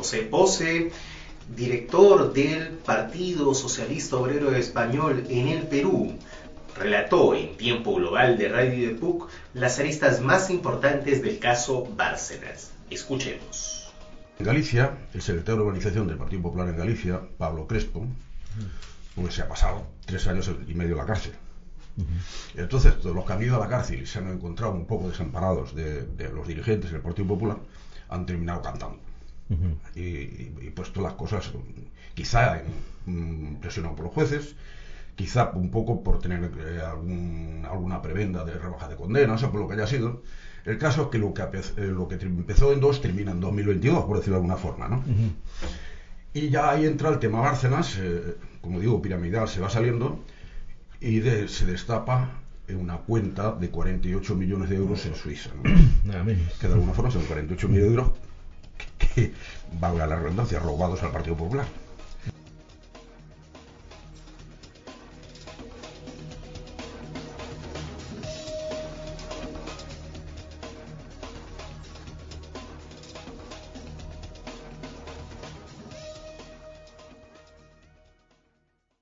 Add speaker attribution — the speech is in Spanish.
Speaker 1: José Pose, director del Partido Socialista Obrero Español en el Perú, relató en Tiempo Global de Radio de PUC las aristas más importantes del caso Bárcenas. Escuchemos.
Speaker 2: En Galicia, el secretario de organización del Partido Popular en Galicia, Pablo Crespo, pues se ha pasado 3 años y medio en la cárcel. Entonces, todos los que han ido a la cárcel y se han encontrado un poco desamparados de los dirigentes del Partido Popular han terminado cantando. Y puesto las cosas, quizá presionado por los jueces, quizá un poco por tener alguna prebenda de rebaja de condena, o sea, por lo que haya sido. El caso es que lo que empezó en 2 termina en 2022, por decirlo de alguna forma, ¿no? Y ya ahí entra el tema Bárcenas, como digo, piramidal, se va saliendo y se destapa en una cuenta de 48 millones de euros en Suiza, ¿no? Que de alguna forma son 48 millones de euros que valga la redundancia, robados al Partido Popular.